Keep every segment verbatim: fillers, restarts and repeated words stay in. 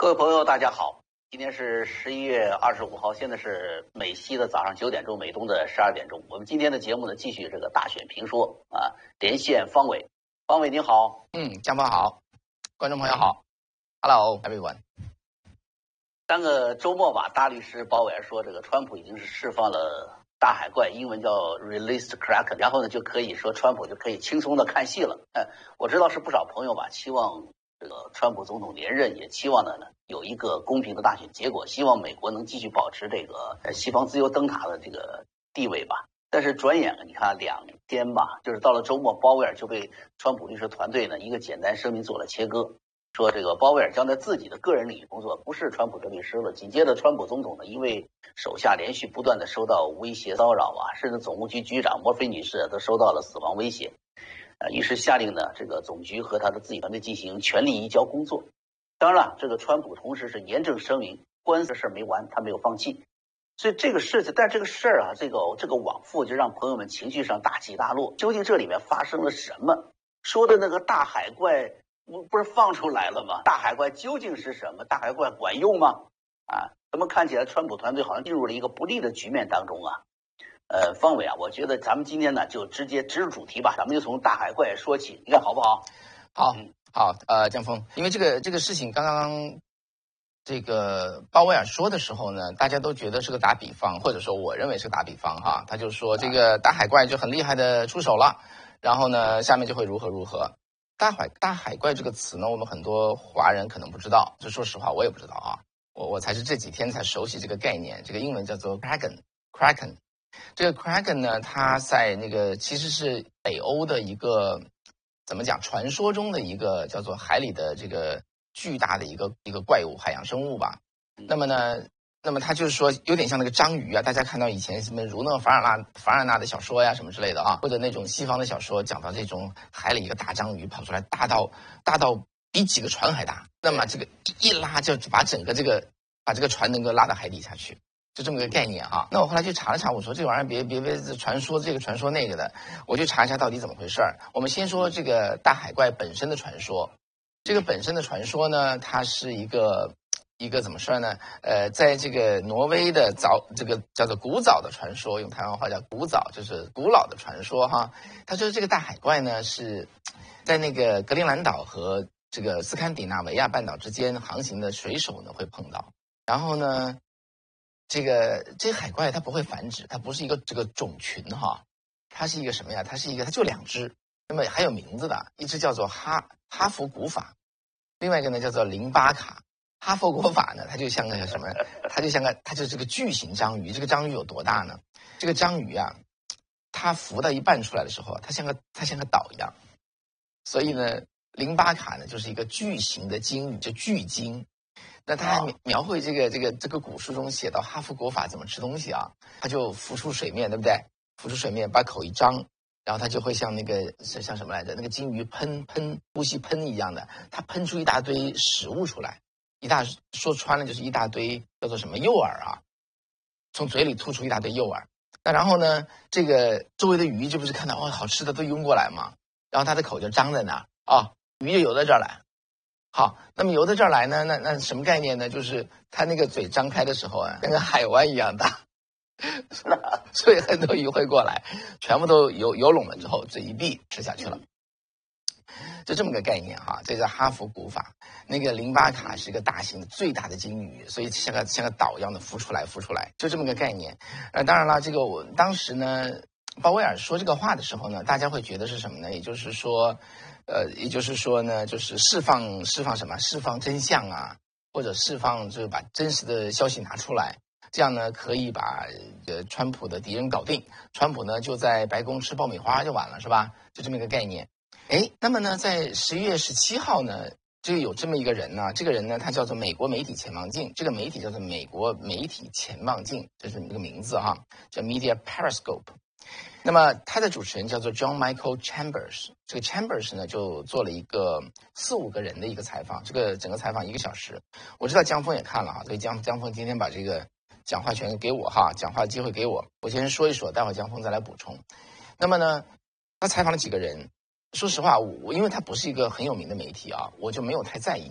各位朋友，大家好，今天是十一月二十五号，现在是美西的早上九点钟，美东的十二点钟。我们今天的节目呢，继续这个大选评说啊，连线方伟，方伟您好， 嗯，江峰好，观众朋友好 ，Hello everyone。 上个周末吧，大律师鲍威尔说，这个川普已经是释放了大海怪，英文叫 released Kraken， 然后呢就可以说川普就可以轻松的看戏了。哎，我知道是不少朋友吧，期望这个川普总统连任，也期望呢有一个公平的大选结果，希望美国能继续保持这个西方自由灯塔的这个地位吧。但是转眼你看两天吧，就是到了周末，鲍威尔就被川普律师团队呢一个简单声明做了切割，说这个鲍威尔将在自己的个人领域工作，不是川普的律师了。紧接着，川普总统呢因为手下连续不断的收到威胁骚扰啊，甚至总务局局长墨菲女士都收到了死亡威胁。呃，于是下令呢，这个总局和他的自己团队进行全力移交工作。当然了，这个川普同时是严正声明，官司的事没完，他没有放弃。所以这个事，但这个事儿啊，这个这个往复就让朋友们情绪上大起大落。究竟这里面发生了什么？说的那个大海怪不不是放出来了吗？大海怪究竟是什么？大海怪管用吗？啊，怎么看起来川普团队好像进入了一个不利的局面当中啊？呃，方伟啊，我觉得咱们今天呢就直接直入主题吧，咱们就从大海怪说起，你看好不好？ 好，嗯、好，呃，江峰，因为这个这个事情刚刚这个鲍威尔说的时候呢，大家都觉得是个打比方，或者说我认为是个打比方哈，他就说这个大海怪就很厉害的出手了，然后呢，下面就会如何如何。大海大海怪这个词呢，我们很多华人可能不知道，就说实话我也不知道啊，我我才是这几天才熟悉这个概念，这个英文叫做 Kraken Kraken。这个 Kraken 呢，它在那个其实是北欧的一个怎么讲传说中的一个叫做海里的这个巨大的一个一个怪物海洋生物吧。那么呢，那么它就是说有点像那个章鱼啊，大家看到以前什么儒勒·凡尔纳凡尔纳的小说呀什么之类的啊，或者那种西方的小说讲到这种海里一个大章鱼跑出来，大到大到比几个船还大，那么这个一拉就把整个这个把这个船能够拉到海底下去。就这么个概念哈，那我后来去查了查，我说这玩意儿别别别传说这个传说那个的，我去查一下到底怎么回事儿。我们先说这个大海怪本身的传说，这个本身的传说呢，它是一个一个怎么说呢？呃，在这个挪威的早这个叫做古早的传说，用台湾话叫古早，就是古老的传说哈。他说这个大海怪呢是在那个格陵兰岛和这个斯堪的纳维亚半岛之间航行的水手呢会碰到，然后呢。这个这个海怪它不会繁殖，它不是一个这个种群哈，它是一个什么呀？它是一个，它就两只，那么还有名字的，一只叫做哈哈佛古法，另外一个呢叫做淋巴卡。哈佛古法呢，它就像个什么？它就像个，它就是个巨型章鱼。这个章鱼有多大呢？这个章鱼啊，它浮到一半出来的时候，它像个它像个岛一样，所以呢，淋巴卡呢就是一个巨型的鲸鱼，就巨鲸。那他还描绘这个这个这个古书中写到哈佛国法怎么吃东西啊？他就浮出水面，对不对？浮出水面，把口一张，然后他就会像那个像什么来着？那个鲸鱼喷喷呼吸喷一样的，他喷出一大堆食物出来，一大说穿了就是一大堆叫做什么诱饵啊，从嘴里吐出一大堆诱饵。那然后呢，这个周围的鱼就不是看到哦好吃的都涌过来嘛，然后他的口就张在那儿啊，鱼就游到这儿来。好，那么游到这儿来呢，那那什么概念呢？就是它那个嘴张开的时候啊，像个海湾一样大，所以很多鱼会过来，全部都游游拢了之后，嘴一闭吃下去了，就这么个概念哈。这叫哈佛古法。那个淋巴卡是一个大型的最大的鲸鱼，所以像个像个岛一样的浮出来浮出来，就这么个概念。呃，当然了，这个我当时呢，鲍威尔说这个话的时候呢，大家会觉得是什么呢？也就是说。呃，也就是说呢，就是释放释放什么？释放真相啊，或者释放就是把真实的消息拿出来，这样呢可以把呃川普的敌人搞定。川普呢就在白宫吃爆米花就完了，是吧？就这么一个概念。哎，那么呢，在十一月十七号呢，就有这么一个人呢，这个人呢他叫做美国媒体潜望镜，这个媒体叫做美国媒体潜望镜，这是这个名字哈，叫 Media Periscope。那么他的主持人叫做 John Michael Chambers， 这个 Chambers 呢就做了一个四五个人的一个采访，这个整个采访一个小时。我知道江峰也看了哈，所以江江峰今天把这个讲话权给我哈，讲话机会给我，我先说一说，待会儿江峰再来补充。那么呢，他采访了几个人，说实话，我因为他不是一个很有名的媒体啊，我就没有太在意。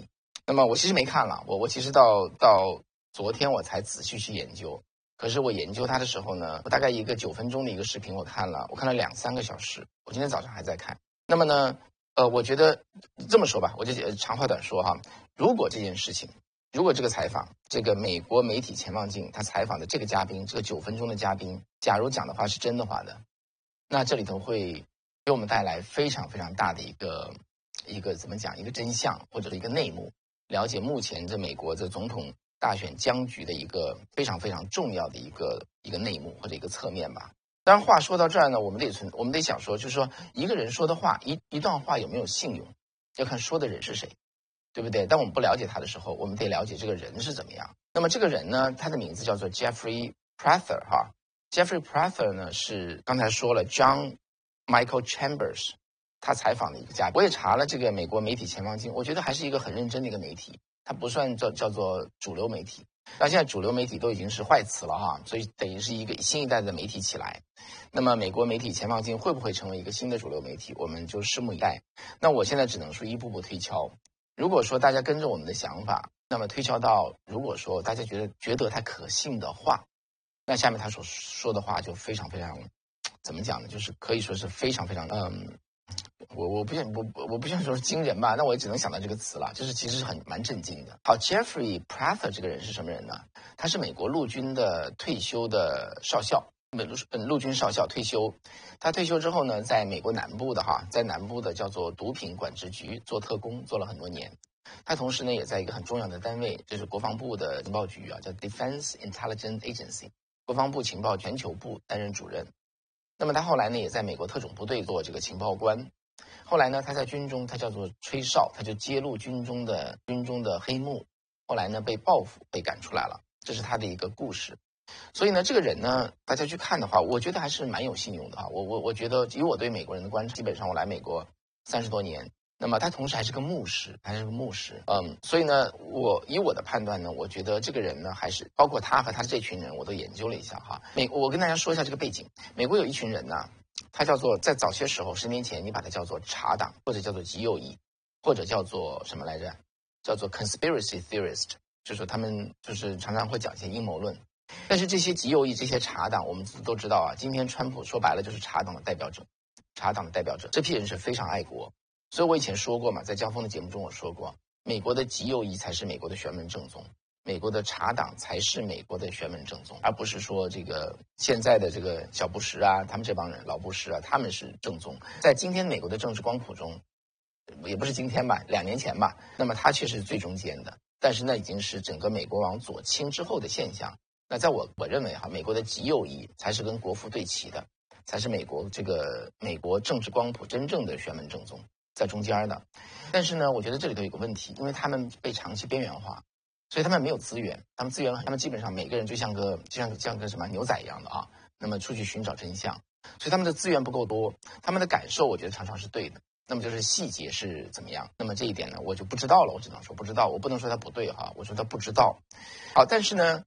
那么我其实没看了，我我其实到到昨天我才仔细去研究。可是我研究它的时候呢，我大概一个九分钟的一个视频，我看了，我看了两三个小时。我今天早上还在看。那么呢，呃，我觉得这么说吧，我就长话短说哈。如果这件事情，如果这个采访，这个美国媒体前望镜他采访的这个嘉宾，这个九分钟的嘉宾，假如讲的话是真的话的，那这里头会给我们带来非常非常大的一个一个怎么讲，一个真相或者是一个内幕，了解目前这美国这总统大选僵局的一个非常非常重要的一个一个内幕或者一个侧面吧。当然话说到这儿呢，我们得存我们得想说，就是说一个人说的话，一一段话有没有信用，要看说的人是谁，对不对？当我们不了解他的时候，我们得了解这个人是怎么样。那么这个人呢，他的名字叫做 Jeffrey Prather 哈 ，Jeffrey Prather 呢是刚才说了 John Michael Chambers 他采访的一个嘉宾。我也查了这个美国媒体前望镜，我觉得还是一个很认真的一个媒体。它不算叫叫做主流媒体，那现在主流媒体都已经是坏词了哈，所以等于是一个新一代的媒体起来。那么美国媒体前望镜会不会成为一个新的主流媒体，我们就拭目以待。那我现在只能说一步步推敲。如果说大家跟着我们的想法，那么推敲到如果说大家觉得觉得它可信的话，那下面他所说的话就非常非常怎么讲呢？就是可以说是非常非常嗯。我我不想我我不想说惊人吧，那我也只能想到这个词了，就是其实是很蛮震惊的。好 ，Jeffrey Prather 这个人是什么人呢？他是美国陆军的退休的少校，美陆嗯陆军少校退休。他退休之后呢，在美国南部的哈，在南部的叫做毒品管制局做特工，做了很多年。他同时呢，也在一个很重要的单位，就是国防部的情报局啊，叫 Defense Intelligence Agency， 国防部情报全球部担任主任。那么他后来呢，也在美国特种部队做这个情报官。后来呢，他在军中，他叫做吹哨，他就揭露军中的军中的黑幕。后来呢，被报复，被赶出来了，这是他的一个故事。所以呢，这个人呢，大家去看的话，我觉得还是蛮有信用的啊。我我我觉得，以我对美国人的观察，基本上我来美国三十多年，那么他同时还是个牧师，还是个牧师，嗯，所以呢，我以我的判断呢，我觉得这个人呢，还是包括他和他这群人，我都研究了一下哈。美，我跟大家说一下这个背景，美国有一群人呢。他叫做在早些时候，十年前，你把它叫做茶党，或者叫做极右翼，或者叫做什么来着？叫做 conspiracy theorist， 就是他们就是常常会讲一些阴谋论。但是这些极右翼、这些茶党，我们都知道啊，今天川普说白了就是茶党的代表者，茶党的代表者，这批人是非常爱国。所以我以前说过嘛，在江峰的节目中我说过，美国的极右翼才是美国的玄门正宗。美国的茶党才是美国的玄门正宗，而不是说这个现在的这个小布什啊，他们这帮人老布什啊，他们是正宗。在今天美国的政治光谱中，也不是今天吧，两年前吧，那么他却是最中间的。但是那已经是整个美国往左倾之后的现象。那在我我认为哈，美国的极右翼才是跟国父对齐的，才是美国这个美国政治光谱真正的玄门正宗，在中间的。但是呢，我觉得这里头有个问题，因为他们被长期边缘化。所以他们没有资源，他们资源，他们基本上每个人就像个就像像个什么牛仔一样的啊，那么出去寻找真相，所以他们的资源不够多，他们的感受我觉得常常是对的，那么就是细节是怎么样，那么这一点呢我就不知道了，我只能说不知道，我不能说他不对哈，我说他不知道。好，但是呢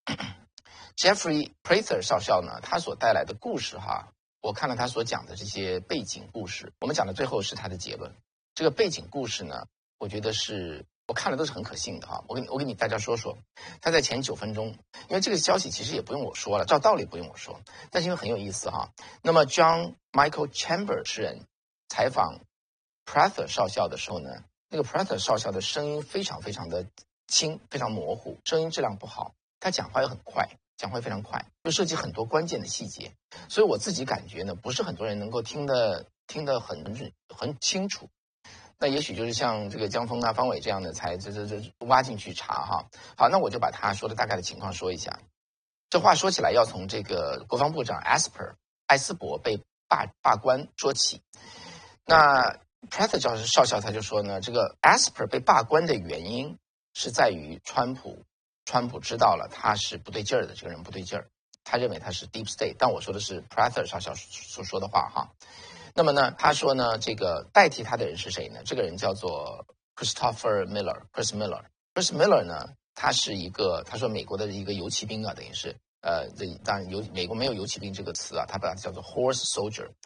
，Jeffrey Prather 少校呢，他所带来的故事哈，我看了他所讲的这些背景故事，我们讲的最后是他的结论。这个背景故事呢，我觉得是。我看了都是很可信的哈，我跟我给你大家说说，他在前九分钟，因为这个消息其实也不用我说了，照道理不用我说，但是因为很有意思哈。那么 John Michael Chambers 诗人采访 Prather 少校的时候呢，那个 Prather 少校的声音非常非常的轻，非常模糊，声音质量不好，他讲话又很快，讲话非常快，就涉及很多关键的细节，所以我自己感觉呢，不是很多人能够听得听得很很清楚。那也许就是像这个江峰啊、方伟这样的才这这这挖进去查哈。好，那我就把他说的大概的情况说一下。这话说起来要从这个国防部长 Esper 艾斯伯被罢罢官说起。那 Prather 教授少校他就说呢，这个 Esper 被罢官的原因是在于川普，川普知道了他是不对劲儿的，这个人不对劲儿，他认为他是 Deep State， 但我说的是 Prather 少校所说的话哈。那么呢，他说呢，这个代替他的人是谁呢？这个人叫做 Christopher Miller，Chris Miller。Chris Miller 呢，他是一个，他说美国的一个游骑兵啊，等于是，呃，这当然游美国没有游骑兵这个词啊，他把它叫做 horse soldier。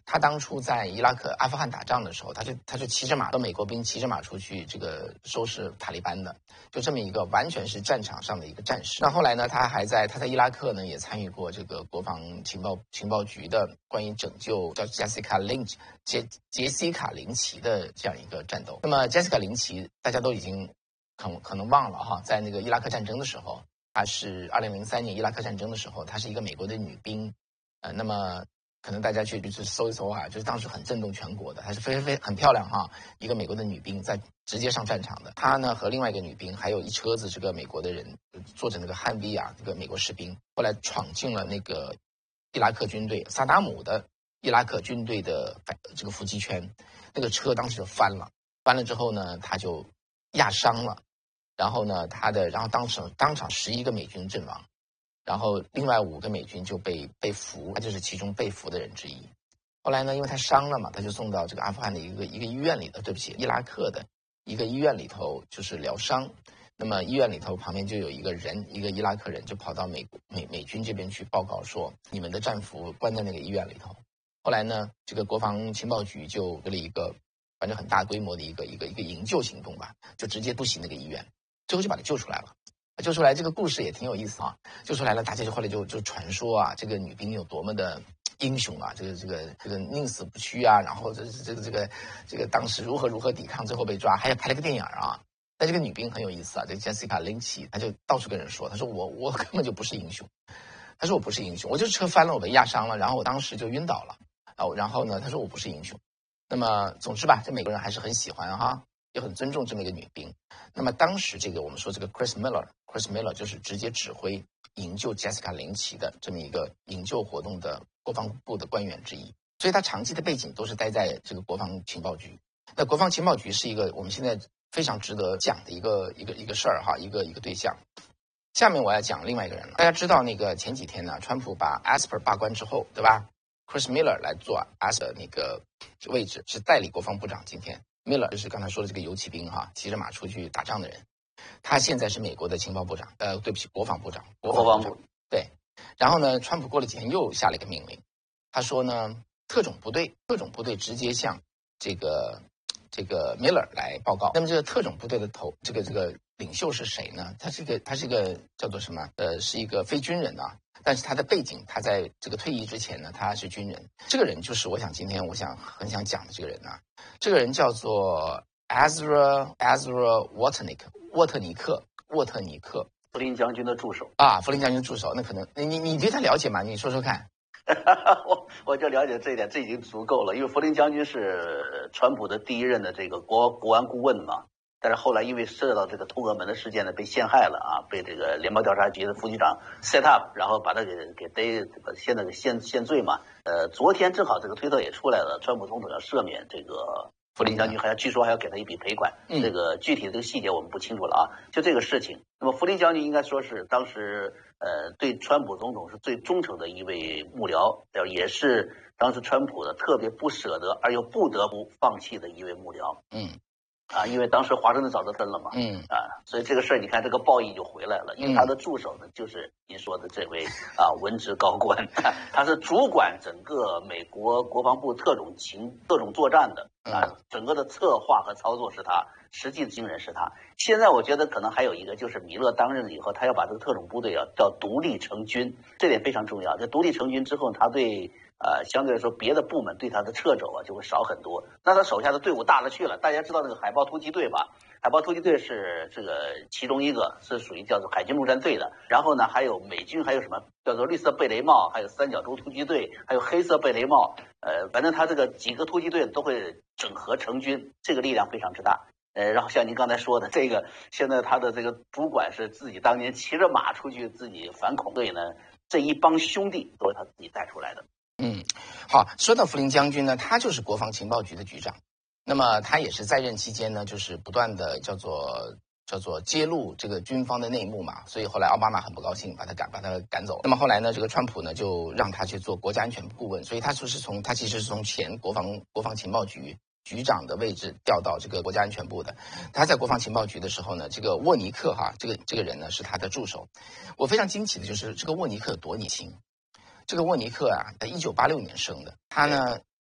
他当初在伊拉克、阿富汗打仗的时候，他就他就骑着马，和美国兵骑着马出去这个收拾塔利班的，就这么一个完全是战场上的一个战士。那后来呢，他还在他在伊拉克呢也参与过这个国防情报情报局的关于拯救叫 Jessica Lynch 杰杰西卡林奇的这样一个战斗。那么 Jessica 林奇大家都已经可可能忘了哈，在那个伊拉克战争的时候，她是二零零三年伊拉克战争的时候，她是一个美国的女兵，呃，那么。可能大家去去搜一搜啊，就是当时很震动全国的，还是非常非常很漂亮哈，一个美国的女兵在直接上战场的。她呢和另外一个女兵，还有一车子这个美国的人，坐着那个汉威啊，这个美国士兵，后来闯进了那个伊拉克军队萨达姆的伊拉克军队的这个伏击圈，那个车当时就翻了，翻了之后呢，他就压伤了，然后呢，他的然后当场当场十一个美军阵亡。然后另外五个美军就被被俘，他就是其中被俘的人之一。后来呢，因为他伤了嘛，他就送到这个阿富汗的一个一个医院里头，对不起，伊拉克的一个医院里头就是疗伤。那么医院里头旁边就有一个人，一个伊拉克人就跑到美国美美军这边去报告说，你们的战俘关在那个医院里头。后来呢，这个国防情报局就做了一个反正很大规模的一个一个一个营救行动吧，就直接突袭那个医院，最后就把他救出来了。救出来这个故事也挺有意思啊，救出来了，大家就后来就就传说啊，这个女兵有多么的英雄啊，这个这个这个宁死不屈啊，然后这这个这个这个当时如何如何抵抗，最后被抓，还拍了个电影啊。但这个女兵很有意思啊，这个 Jessica Lynch， 她就到处跟人说，她说我我根本就不是英雄，她说我不是英雄，我就是车翻了，我被压伤了，然后我当时就晕倒了啊，然后呢，她说我不是英雄。那么总之吧，这美国人还是很喜欢哈。也很尊重这么一个女兵。那么当时这个我们说这个 Chris Miller，Chris Miller 就是直接指挥营救 Jessica 林奇的这么一个营救活动的国防部的官员之一，所以他长期的背景都是待在这个国防情报局。那国防情报局是一个我们现在非常值得讲的一个一个一个事儿哈，一个一个对象。下面我要讲另外一个人了。大家知道那个前几天呢，川普把 Esper 罢官之后，对吧 ？Chris Miller 来做 Esper 那个位置，是代理国防部长。今天 Miller 就是刚才说的这个游骑兵哈，骑着马出去打仗的人。他现在是美国的情报部长，呃，对不起，国防部长。 国防部对。然后呢，川普过了几天又下了一个命令，他说呢，特种部队，特种部队直接向这个这个 Miller 来报告。那么这个特种部队的头，这个这个领袖是谁呢？他是一个，他是一个叫做什么？呃，是一个非军人啊。但是他的背景，他在这个退役之前呢，他是军人。这个人就是我想今天我想很想讲的这个人啊。这个人叫做 Ezra Ezra Watnick 沃特尼克沃特尼克， 福林将军的助手啊，福林将军助手。那可能你你你对他了解吗？你说说看。 我我就了解这一点，这已经足够了。因为福林将军是川普的第一任的这个国国安顾问嘛。但是后来因为涉及到这个通俄门的事件呢，被陷害了啊，被这个联邦调查局的副局长 set up， 然后把他给给逮，现在给限限罪嘛。呃，昨天正好这个推特也出来了，川普总统要赦免这个福林将军，还要据说还要给他一笔赔款。嗯、这个具体的这个细节我们不清楚了啊。就这个事情，那么福林将军应该说是当时呃对川普总统是最忠诚的一位幕僚，也是当时川普的特别不舍得而又不得不放弃的一位幕僚。嗯。啊，因为当时华盛顿早就分了嘛，嗯啊，所以这个事儿你看这个报应就回来了，因为他的助手呢就是您说的这位啊文职高官，他是主管整个美国国防部特种情特种作战的啊，整个的策划和操作是他，实际经人是他。现在我觉得可能还有一个就是米勒当任了以后，他要把这个特种部队啊叫独立成军，这点非常重要。这独立成军之后，他对呃，相对来说，别的部门对他的掣肘啊就会少很多。那他手下的队伍大了去了，大家知道那个海豹突击队吧？海豹突击队是这个其中一个，是属于叫做海军陆战队的。然后呢，还有美军，还有什么叫做绿色贝雷帽，还有三角洲突击队，还有黑色贝雷帽。呃，反正他这个几个突击队都会整合成军，这个力量非常之大。呃，然后像您刚才说的，这个现在他的这个主管是自己当年骑着马出去自己反恐队呢，这一帮兄弟都是他自己带出来的。 嗯，好，说到福林将军呢，他就是国防情报局的局长，那么他也是在任期间呢，就是不断的叫做叫做揭露这个军方的内幕嘛，所以后来奥巴马很不高兴，把他赶把他赶走。那么后来呢，这个川普呢就让他去做国家安全顾问，所以他就是从他其实是从前国防国防情报局局长的位置调到这个国家安全部的。他在国防情报局的时候呢，这个沃尼克哈，这个这个人呢是他的助手。我非常惊奇的就是这个沃尼克有多年轻。这个沃尼克啊，在一九八六年生的，他呢，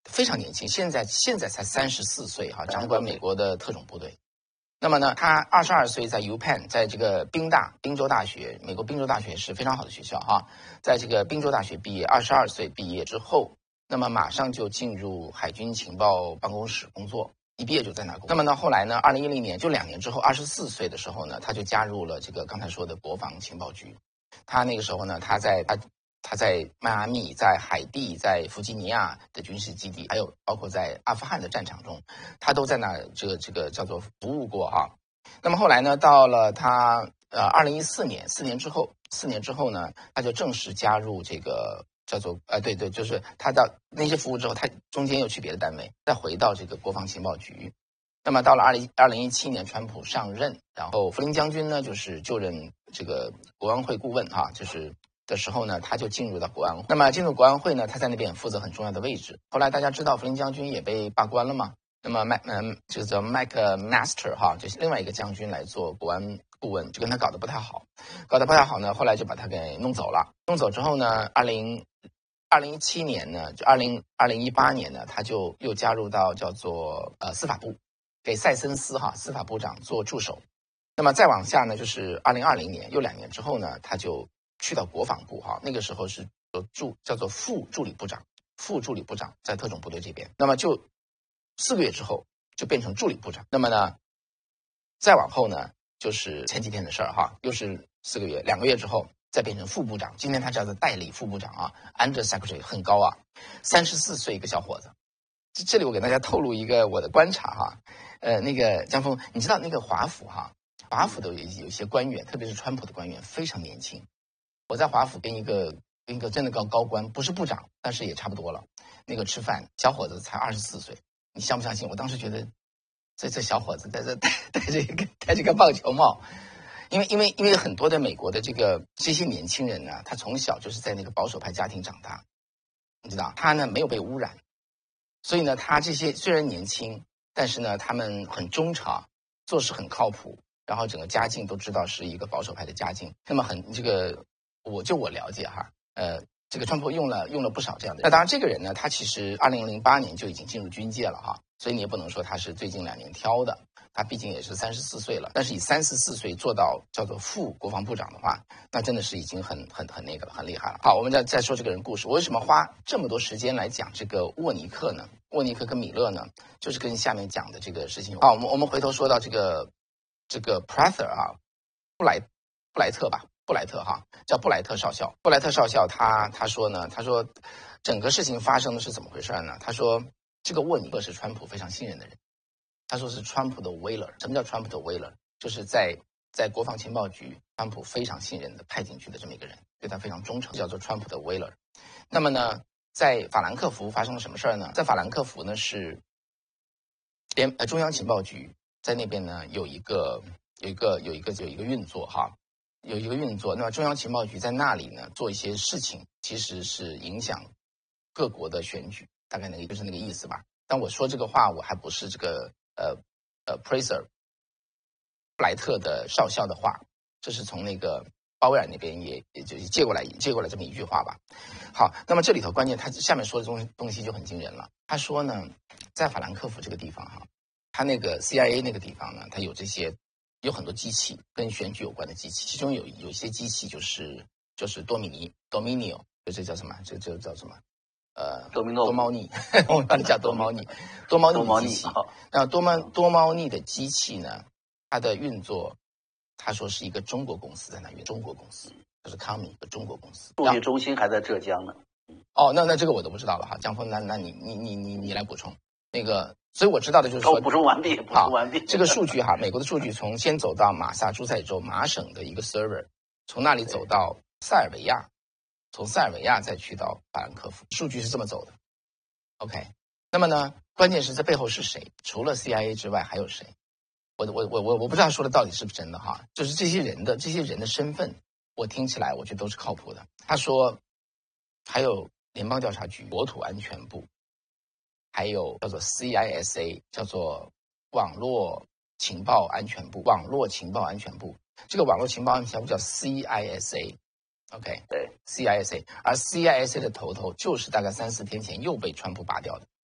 非常年轻，现在现在才三十四岁哈，掌管美国的特种部队。那么呢，他二十二岁在 UPenn， 在这个宾大宾州大学，美国宾州大学是非常好的学校哈，在这个宾州大学毕业，二十二岁毕业之后，那么马上就进入海军情报办公室工作，一毕业就在那工作。那么呢，后来呢，二零一零年就两年之后，二十四岁的时候呢，他就加入了这个刚才说的国防情报局。他那个时候呢，他在他。他在迈阿密、在海地、在弗吉尼亚的军事基地，还有包括在阿富汗的战场中，他都在那这个这个叫做服务过哈。那么后来呢，到了他呃二零一四年，四年之后，四年之后呢，他就正式加入这个叫做呃对对，就是他到那些服务之后，他中间又去别的单位，再回到这个国防情报局。那么到了二零二零一七年，川普上任，然后弗林将军呢就是就任这个国安会顾问哈，就是的时候呢，他就进入到国安会。那么进入国安会呢，他在那边负责很重要的位置。后来大家知道弗林将军也被罢官了嘛，那么麦嗯就是叫麦克 Master 哈，就是另外一个将军来做国安顾问，就跟他搞得不太好，搞得不太好呢，后来就把他给弄走了。弄走之后呢，二零二零一七年呢，就二零二零一八年呢，他就又加入到叫做呃司法部。给塞森斯哈司法部长做助手，那么再往下呢，就是二零二零年又两年之后呢，他就去到国防部哈，那个时候是助叫做副助理部长，副助理部长在特种部队这边，那么就四个月之后就变成助理部长，那么呢，再往后呢，就是前几天的事儿哈，又是四个月，两个月之后再变成副部长，今天他叫做代理副部长啊 ，Under Secretary 很高啊，三十四岁一个小伙子。这里我给大家透露一个我的观察哈，呃，那个江峰，你知道那个华府哈，华府的有有一些官员，特别是川普的官员非常年轻。我在华府跟一个跟一个真的高高官，不是部长，但是也差不多了，那个吃饭，小伙子才二十四岁，你相不相信？我当时觉得这这小伙子戴着戴戴着一个戴着个棒球帽，因为因为因为很多的美国的这个这些年轻人呢，他从小就是在那个保守派家庭长大，你知道，他呢没有被污染。所以呢，他这些虽然年轻，但是呢，他们很忠诚，做事很靠谱，然后整个家境都知道是一个保守派的家境。那么很这个，我就我了解哈，呃，这个川普用了用了不少这样的人。那当然，这个人呢，他其实二零零八年就已经进入军界了哈，所以你也不能说他是最近两年挑的，他毕竟也是三十四岁了。但是以三十四岁做到叫做副国防部长的话，那真的是已经很很很那个了，很厉害了。好，我们再再说这个人故事。我为什么花这么多时间来讲这个沃尼克呢？沃尼克跟米勒呢，就是跟下面讲的这个事情。好，我们我们回头说到这个这个 Prather 啊，布莱布莱特吧，布莱特哈，叫布莱特少校。布莱特少校他他说呢，他说整个事情发生的是怎么回事呢？他说这个沃尼克是川普非常信任的人，他说是川普的 Wheeler。什么叫川普的 Wheeler？ 就是在在国防情报局，川普非常信任的派进去的这么一个人，对他非常忠诚，叫做川普的 Wheeler。那么呢，在法兰克福发生了什么事儿呢？在法兰克福呢是联呃中央情报局在那边呢有一个有一个有一个有一个运作哈，有一个运作。那么中央情报局在那里呢做一些事情，其实是影响各国的选举，大概那个就是那个意思吧。但我说这个话，我还不是这个呃呃 Prather 布莱特的少校的话，这是从那个鲍威尔那边也也就借过来借过来这么一句话吧。好，那么这里头关键他下面说的东东西就很惊人了。他说呢，在法兰克福这个地方哈，他那个 C I A 那个地方呢，他有这些有很多机器跟选举有关的机器，其中有有一些机器就是就是多米尼 Dominio， 这叫什么？这这叫什么？呃， 多米诺多猫腻，我们把它叫多猫腻，多猫腻的机器。那多猫多猫腻的机器呢，它的运作，他说是一个中国公司在那运，中国公司，就是康米的中国公司， 数据中心还在浙江呢。 哦，那那这个我都不知道了哈，江峰，那那你你你你你来补充那个，所以我知道的就是说， 哦，补充完毕，补充完毕。 这个数据哈，美国的数据从先走到马萨诸塞州麻省的一个 server， 从那里走到塞尔维亚。从塞尔维亚再去到法兰克福，数据是这么走的。OK， 那么呢，关键是这背后是谁？除了 C I A 之外还有谁？我我我我我不知道说的到底是不是真的哈，就是这些人的这些人的身份，我听起来我觉得都是靠谱的。他说，还有联邦调查局、国土安全部，还有叫做 C I S A， 叫做网络情报安全部，网络情报安全部。这个网络情报安全部叫 C I S A。OK， 对 ，C I S A， 而 C I S A 的头头就是大概三四天前又被川普拔掉的，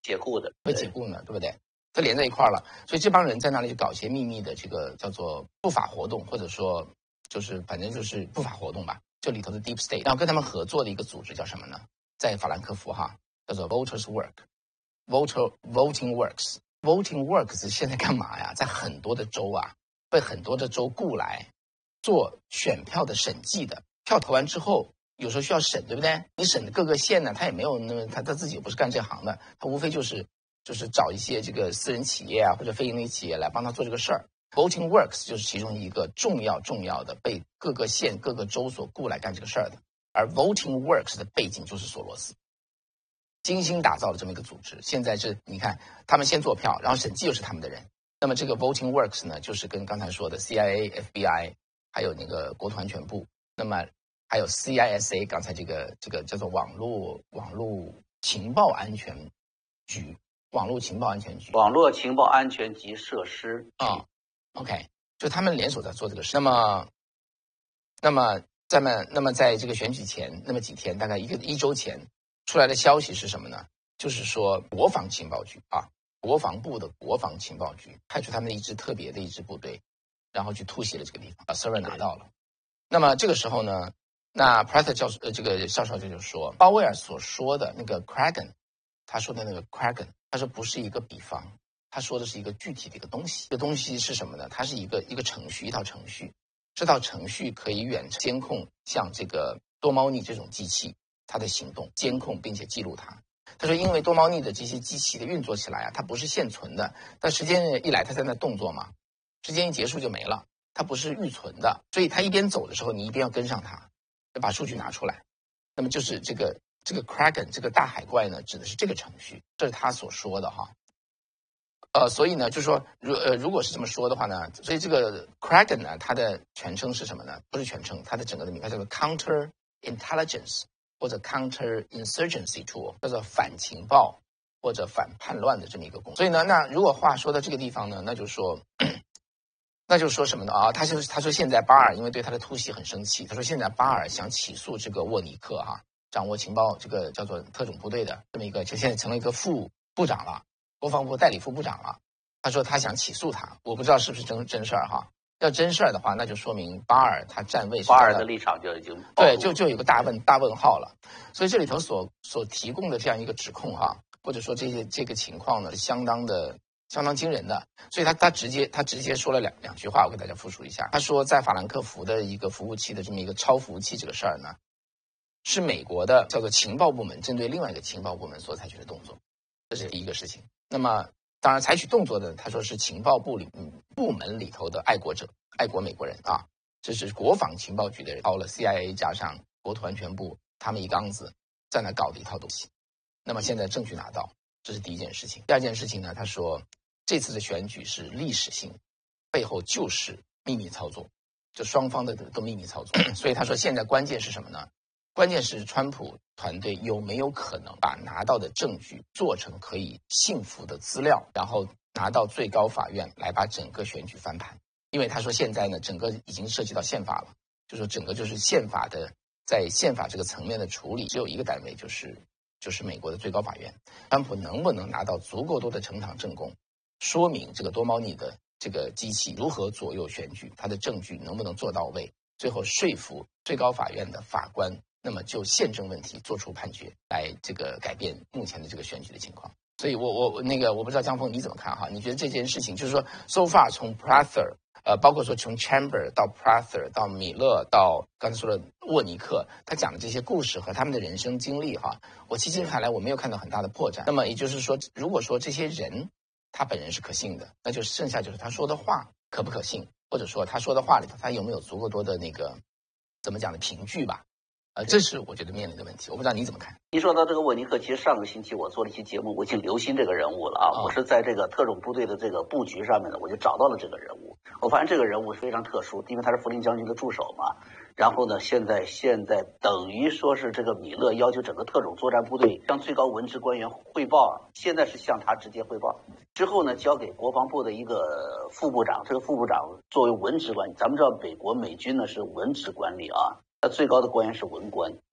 解雇的， 被解雇呢，对不对？它连在一块儿了，所以这帮人在那里就搞一些秘密的这个叫做不法活动，或者说就是反正就是不法活动吧。这里头的 Deep State，然后跟他们合作的一个组织叫什么呢？在法兰克福哈，叫做 Voters Work，Voter Voting Works。Voting Works 现在干嘛呀？在很多的州啊，被很多的州雇来做选票的审计的。票投完之后，有时候需要审，对不对？你审的各个县呢，他也没有那他他自己也不是干这行的，他无非就是就是找一些这个私人企业啊或者非盈利企业来帮他做这个事儿。Voting Works 就是其中一个重要重要的被各个县各个州所雇来干这个事儿的。而 Voting Works 的背景就是索罗斯精心打造的这么一个组织。现在是你看他们先做票，然后审计又是他们的人。那么这个 Voting Works 呢，就是跟刚才说的 C I A、F B I 还有那个国土安全部，那么还有 C I S A， 刚才这个这个叫做网络网络情报安全局，网络情报安全局， 网络情报安全及设施啊、哦、，OK， 就他们联手在做这个事。那么，那么在么那么在这个选举前那么几天，大概一个一周前出来的消息是什么呢？就是说国防情报局啊，国防部的国防情报局派出他们的一支特别的一支部队，然后去突袭了这个地方，把 server 拿到了。那么这个时候呢？那 Prather 教授呃，这个邵少就就说，鲍威尔所说的那个 Kraken， 他说的那个 Kraken， 他说不是一个比方，他说的是一个具体的一个东西。这个东西是什么呢？它是一个一个程序，一套程序。这套程序可以远程监控像这个多猫腻这种机器它的行动，监控并且记录它。他说，因为多猫腻的这些机器的运作起来啊，它不是现存的，但时间一来它在那动作嘛，时间一结束就没了，它不是预存的，所以它一边走的时候，你一定要跟上它。把数据拿出来，那么就是这个这个 Kraken 这个大海怪呢，指的是这个程序，这是他所说的哈。呃，所以呢，就是说，如呃如果是这么说的话呢，所以这个 Kraken 呢，它的全称是什么呢？不是全称，它的整个的名它叫做 Counter Intelligence 或者 Counter Insurgency Tool， 叫做反情报或者反叛乱的这么一个工作。所以呢，那如果话说到这个地方呢，那就说。那就说什么呢啊？他就是他说现在巴尔因为对他的突袭很生气，他说现在巴尔想起诉这个沃尼克哈、啊，掌握情报这个叫做特种部队的这么一个，就现在成了一个副部长了，国防部代理副部长了。他说他想起诉他，我不知道是不是真真事儿哈。要真事儿的话，那就说明巴尔他站位， 巴尔的立场就已经对，就就有个大问大问号了。所以这里头所所提供的这样一个指控哈、啊，或者说这些这个情况呢，是相当的。相当惊人的，所以他他直接他直接说了两两句话，我给大家复述一下。他说，在法兰克福的一个服务器的这么一个超服务器这个事儿呢，是美国的叫做情报部门针对另外一个情报部门所采取的动作，这是第一个事情。那么当然采取动作的，他说是情报部里部门里头的爱国者、爱国美国人啊，这是国防情报局的人掏了 C I A 加上国土安全部他们一缸子在那搞的一套东西。那么现在证据拿到，这是第一件事情。第二件事情呢，他说。这次的选举是历史性，背后就是秘密操作，就双方的都秘密操作。所以他说，现在关键是什么呢？关键是川普团队有没有可能把拿到的证据做成可以信服的资料，然后拿到最高法院来把整个选举翻盘。因为他说现在呢，整个已经涉及到宪法了，就说整个就是宪法的在宪法这个层面的处理，只有一个单位，就是就是美国的最高法院。川普能不能拿到足够多的呈堂证供？说明这个多猫腻的这个机器如何左右选举，它的证据能不能做到位，最后说服最高法院的法官，那么就宪政问题做出判决，来这个改变目前的这个选举的情况。所以我我那个我不知道江峰你怎么看哈？你觉得这件事情就是说 so far 从 Prather 呃，包括说从 Chamber 到 Prather 到米勒到刚才说的沃尼克，他讲的这些故事和他们的人生经历哈，我迄今看来我没有看到很大的破绽。那么也就是说，如果说这些人他本人是可信的，那就剩下就是他说的话可不可信，或者说他说的话里头他有没有足够多的那个怎么讲的凭据吧？呃，这是我觉得面临的问题，我不知道你怎么看。 一说到这个沃尼克，其实上个星期我做了一期节目，我已经留心这个人物了啊。哦、我是在这个特种部队的这个布局上面呢，我就找到了这个人物。我发现这个人物非常特殊，因为他是福林将军的助手嘛。然后呢，现在现在等于说是这个米勒要求整个特种作战部队向最高文职官员汇报，现在是向他直接汇报。之后呢，交给国防部的一个副部长，这个副部长作为文职官，咱们知道美国美军呢是文职管理啊。他最高的官员是文官啊，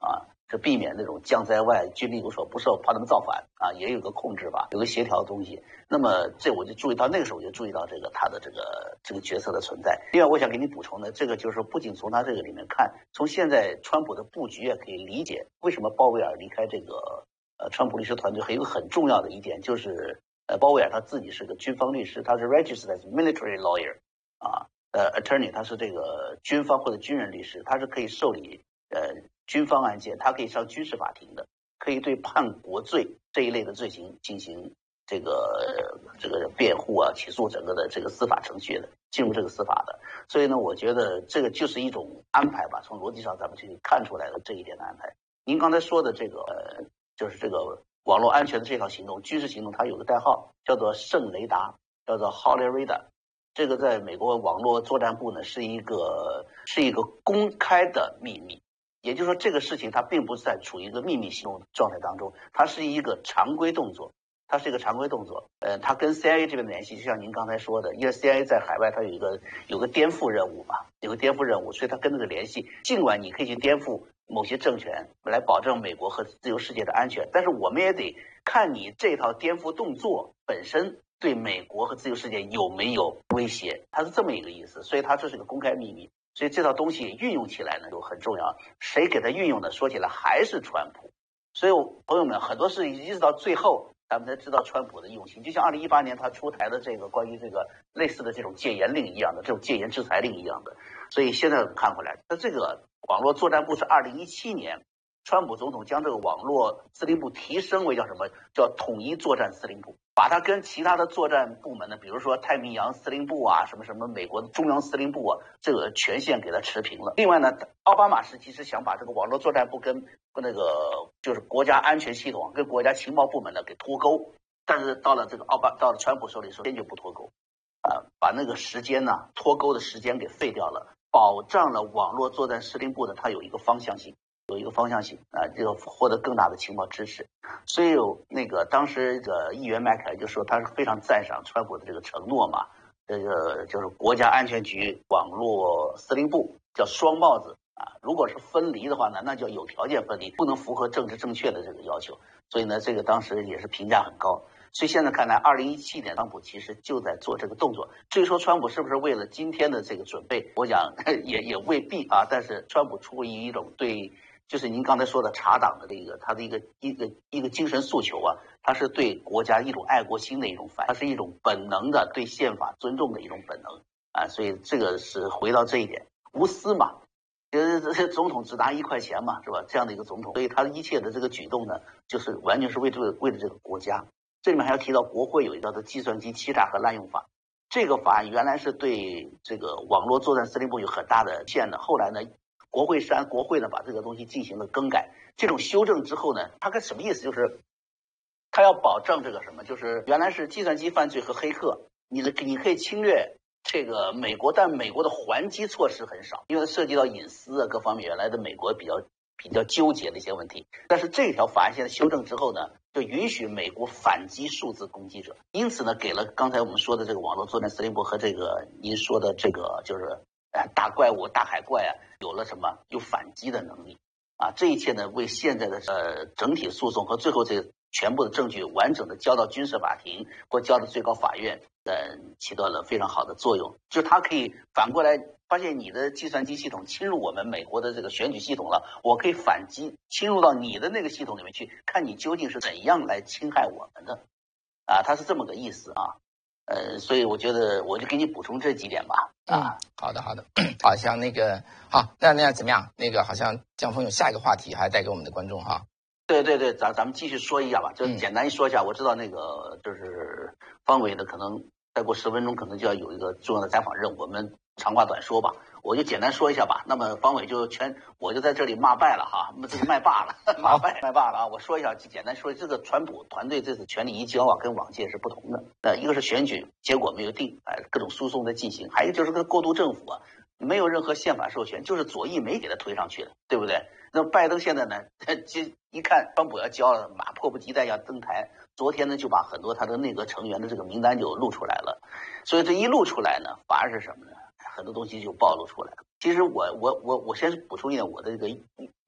是避免那种将在外，军力有所不受，怕他们造反啊，也有个控制吧，有个协调的东西。那么这我就注意到，那个时候我就注意到这个他的这个这个角色的存在。另外，我想给你补充的，这个就是不仅从他这个里面看，从现在川普的布局也可以理解为什么鲍威尔离开这个呃川普律师团队。还有一个很重要的一点就是，呃，鲍威尔他自己是个军方律师，他是 registered as military lawyer 啊，呃 attorney， 他是这个军方或者军人律师，他是可以受理呃军方案件，他可以上军事法庭的，可以对叛国罪这一类的罪行进行这个这个辩护啊，起诉整个的这个司法程序的，进入这个司法的。所以呢，我觉得这个就是一种安排吧，从逻辑上咱们就可以看出来了这一点的安排。您刚才说的这个呃，就是这个网络安全的这套行动，军事行动，它有个代号叫做圣雷达，叫做 Holy Radar。这个在美国网络作战部呢是一个是一个公开的秘密。也就是说，这个事情它并不是在处于一个秘密行动状态当中，它是一个常规动作，它是一个常规动作。呃，它跟 C I A 这边的联系，就像您刚才说的，因为 C I A 在海外它有一个有个颠覆任务嘛，有个颠覆任务，所以它跟这个联系。尽管你可以去颠覆某些政权来保证美国和自由世界的安全，但是我们也得看你这套颠覆动作本身对美国和自由世界有没有威胁，它是这么一个意思。所以它这是个公开秘密。所以这套东西运用起来呢就很重要，谁给它运用的，说起来还是川普。所以朋友们，很多事情一直到最后咱们才知道川普的用心，就像二零一八年他出台的这个关于这个类似的这种戒严令一样的，这种戒严制裁令一样的。所以现在看回来，那这个网络作战部是二零一七年川普总统将这个网络司令部提升为叫什么，叫统一作战司令部，把它跟其他的作战部门呢，比如说太平洋司令部啊，什么什么美国的中央司令部啊，这个权限给它持平了。另外呢，奥巴马时期是想把这个网络作战部跟跟那个就是国家安全系统跟国家情报部门呢给脱钩，但是到了这个奥巴到了川普手里说坚决不脱钩，啊、呃，把那个时间呢脱钩的时间给废掉了，保障了网络作战司令部呢它有一个方向性。有一个方向性啊，这个获得更大的情报支持，所以有那个当时的议员麦凯就说他是非常赞赏川普的这个承诺嘛，这个就是国家安全局网络司令部叫双帽子啊，如果是分离的话呢，那叫有条件分离，不能符合政治正确的这个要求，所以呢，这个当时也是评价很高。所以现在看来，二零一七年川普其实就在做这个动作。至于说川普是不是为了今天的这个准备，我讲也也未必啊。但是川普出于一种对。就是您刚才说的查党的这个他的一个一个一个精神诉求啊，他是对国家一种爱国心的一种反应，它是一种本能的对宪法尊重的一种本能啊，所以这个是回到这一点，无私嘛，就是这些总统只拿一块钱嘛，是吧？这样的一个总统，所以他一切的这个举动呢，就是完全是为这个为了这个国家。这里面还要提到国会有一个叫做计算机欺诈和滥用法，这个法案原来是对这个网络作战司令部有很大的限的，后来呢？国会山国会呢把这个东西进行了更改，这种修正之后呢，它跟什么意思？就是它要保证这个什么，就是原来是计算机犯罪和黑客，你的你可以侵略这个美国，但美国的还击措施很少，因为它涉及到隐私啊各方面，原来的美国比较比较纠结的一些问题。但是这条法案现在修正之后呢，就允许美国反击数字攻击者，因此呢，给了刚才我们说的这个网络作战司令部和这个您说的这个就是。呃，大怪物、大海怪啊，有了什么？有反击的能力啊！这一切呢，为现在的呃整体诉讼和最后这全部的证据完整的交到军事法庭或交到最高法院，呃，起到了非常好的作用。就它可以反过来发现你的计算机系统侵入我们美国的这个选举系统了，我可以反击，侵入到你的那个系统里面去，看你究竟是怎样来侵害我们的啊！它是这么个意思啊。呃，所以我觉得我就给你补充这几点吧。啊， 嗯、好的，好的，好像那个好，那那怎么样？那个好像江峰有下一个话题还带给我们的观众哈。 对对对，咱咱们继续说一下吧，就简单一说一下。嗯、我知道那个就是方伟的，可能再过十分钟可能就要有一个重要的采访任务，我们长话短说吧。我就简单说一下吧。那么方伟就全，我就在这里骂败了哈，这个卖罢了，骂败卖罢了啊！我说一下，简单说，这个川普团队这次权力移交啊，跟往届是不同的。呃，一个是选举结果没有定，哎，各种诉讼在进行；还有一个就是个过渡政府啊，没有任何宪法授权，就是左翼没给他推上去的，对不对？那拜登现在呢，就一看川普要交了，马迫不及待要登台。昨天呢，就把很多他的内阁成员的这个名单就露出来了。所以这一露出来呢，反而是什么呢？很多东西就暴露出来了。其实我我我我先补充一点我的这个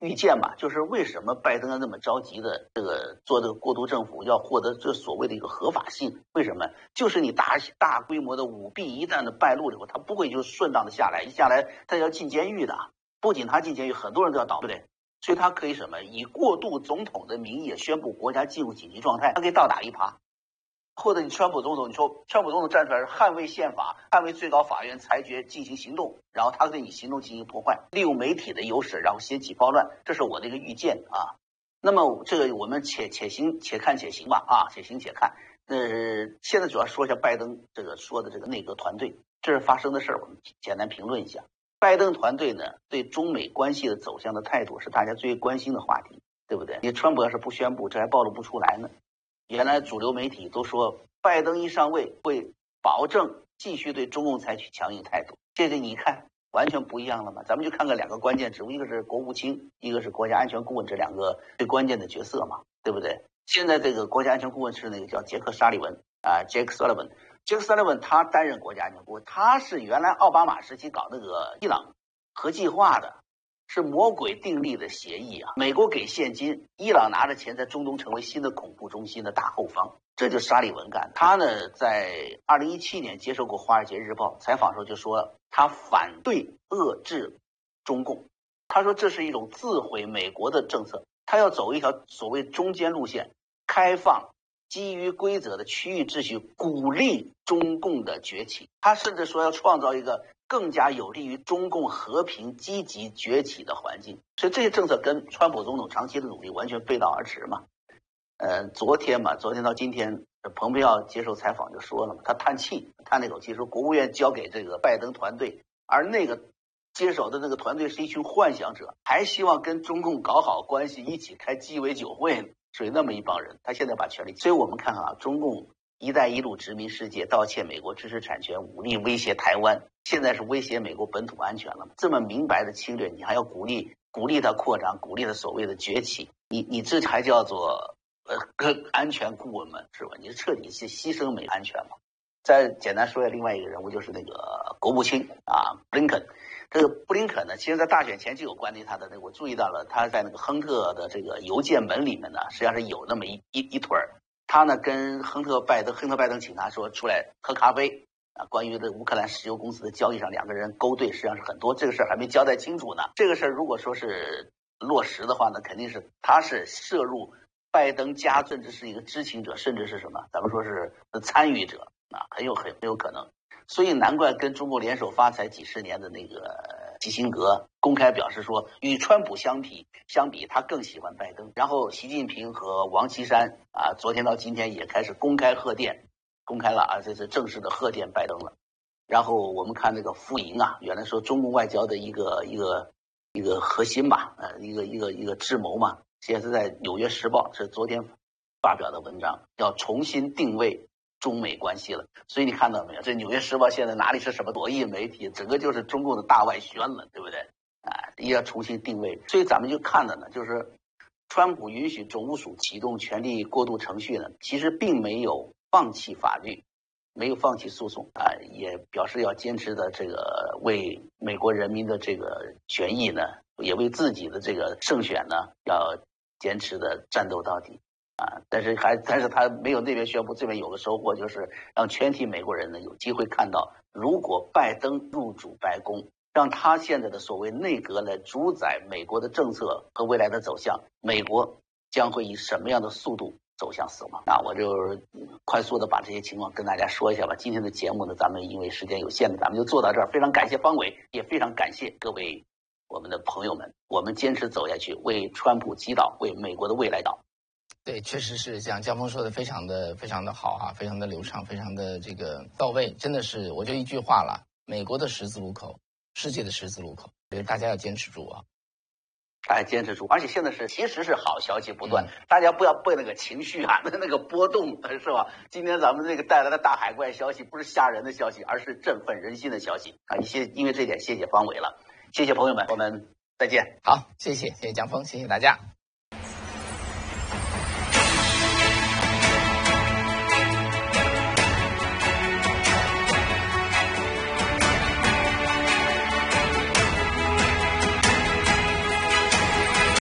预见嘛，就是为什么拜登要那么着急的这个做这个过渡政府，要获得这所谓的一个合法性？为什么？就是你大大规模的舞弊一旦的败露之后，他不会就顺当的下来，一下来他要进监狱的。不仅他进监狱，很多人都要倒，对不对？所以他可以什么？以过渡总统的名义宣布国家进入紧急状态，他可以倒打一耙。或者你川普总统，你说川普总统站出来是捍卫宪法，捍卫最高法院裁决进行行动，然后他对你行动进行破坏，利用媒体的优势，然后掀起暴乱，这是我的一个预见啊。那么这个我们且且行且看且行吧啊，且行且看。呃，现在主要说一下拜登这个说的这个内阁团队，这是发生的事儿，我们简单评论一下。拜登团队呢，对中美关系的走向的态度是大家最关心的话题，对不对？你川普要是不宣布，这还暴露不出来呢。原来主流媒体都说拜登一上位会保证继续对中共采取强硬态度，这个你看完全不一样了嘛。咱们就看看两个关键职务，一个是国务卿，一个是国家安全顾问，这两个最关键的角色嘛，对不对？现在这个国家安全顾问是那个叫杰克·沙利文啊 ，Jake Sullivan。杰克·沙利文他担任国家安全顾问，他是原来奥巴马时期搞那个伊朗核计划的，是魔鬼订立的协议啊！美国给现金，伊朗拿着钱在中东成为新的恐怖中心的大后方，这就是沙利文干。他呢，在二零一七年接受过《华尔街日报》采访的时候就说，他反对遏制中共，他说这是一种自毁美国的政策，他要走一条所谓中间路线，开放基于规则的区域秩序，鼓励中共的崛起。他甚至说要创造一个更加有利于中共和平积极崛起的环境，所以这些政策跟川普总统长期的努力完全背道而驰嘛。呃，昨天嘛，昨天到今天，蓬佩奥接受采访就说了嘛，他叹气，叹那口气，说国务院交给这个拜登团队，而那个接手的那个团队是一群幻想者，还希望跟中共搞好关系，一起开鸡尾酒会呢，属于那么一帮人。他现在把权力，所以我们看看啊，中共一带一路殖民世界，盗窃美国知识产权，武力威胁台湾，现在是威胁美国本土安全了。这么明白的侵略，你还要鼓励鼓励它扩张，鼓励它所谓的崛起，你你这还叫做呃安全顾问们是吧？你是彻底是牺牲美安全嘛？再简单说一下另外一个人物，就是那个国务卿啊，布林肯。这个布林肯呢，其实在大选前就有关于他的那个，我注意到了，他在那个亨特的这个邮件门里面呢，实际上是有那么一一一腿儿。他呢跟亨特拜登，亨特拜登请他说出来喝咖啡啊，关于这乌克兰石油公司的交易上两个人勾兑，实际上是很多，这个事儿还没交代清楚呢。这个事儿如果说是落实的话呢，肯定是他是涉入拜登家，甚至是一个知情者，甚至是什么，咱们说是参与者啊，很有很很有可能。所以难怪跟中国联手发财几十年的那个基辛格公开表示说，与川普相比，相比他更喜欢拜登。然后习近平和王岐山啊，昨天到今天也开始公开贺电，公开了啊，这是正式的贺电拜登了。然后我们看那个傅莹啊，原来说中共外交的一个一个一个核心吧，呃，一个一个一个智谋嘛，现在是在《纽约时报》是昨天发表的文章，要重新定位中美关系了。所以你看到没有，这《纽约时报》现在哪里是什么左翼媒体，整个就是中共的大外宣了，对不对？啊，也要重新定位。所以咱们就看的呢，就是川普允许总务署启动权力过渡程序呢，其实并没有放弃法律，没有放弃诉讼啊，也表示要坚持的这个为美国人民的这个权益呢，也为自己的这个胜选呢，要坚持的战斗到底。啊，但是还，但是他没有那边宣布，这边有个收获，就是让全体美国人呢有机会看到，如果拜登入主白宫，让他现在的所谓内阁来主宰美国的政策和未来的走向，美国将会以什么样的速度走向死亡？那我就快速的把这些情况跟大家说一下吧。今天的节目呢，咱们因为时间有限的，咱们就做到这儿。非常感谢方伟，也非常感谢各位我们的朋友们，我们坚持走下去，为川普祈祷，为美国的未来祷。 对，确实是像江峰说的，非常的非常的好哈、啊，非常的流畅，非常的这个到位，真的是我就一句话了，美国的十字路口，世界的十字路口，所以大家要坚持住啊！ 哎，坚持住！而且现在是其实是好消息不断，嗯、大家不要被那个情绪啊，那个波动是吧？今天咱们这个带来的大海怪消息不是吓人的消息，而是振奋人心的消息啊！一些因为这点，谢谢方伟了，谢谢朋友们，我们再见。 好，谢谢谢谢江峰，谢谢大家。